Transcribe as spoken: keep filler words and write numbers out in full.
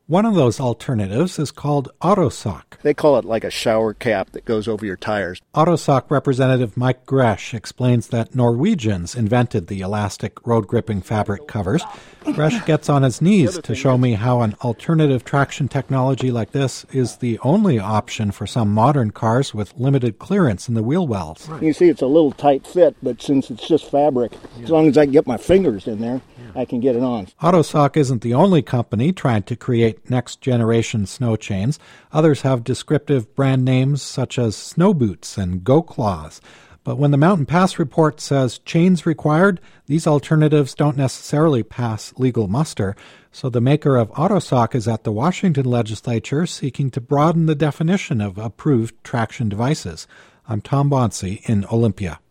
One of those alternatives is called Autosoc. They call it like a shower cap that goes over your tires. Autosoc representative Mike Gresh explains that Norwegians invented the elastic road-gripping fabric covers. Gresh gets on his knees to show me how an alternative traction technology like this is the only option for some modern cars with limited clearance in the wheel wells. Right. You see it's a little tight fit, but since it's just fabric, yeah. as long as I can get my fingers in there, yeah. I can get it on. Autosoc isn't the only company trying to create next-generation snow chains. Others have descriptive brand names such as Snow Boots and Go Claws. But when the Mountain Pass report says chains required, these alternatives don't necessarily pass legal muster. So the maker of Autosoc is at the Washington legislature seeking to broaden the definition of approved traction devices. I'm Tom Bonsi in Olympia.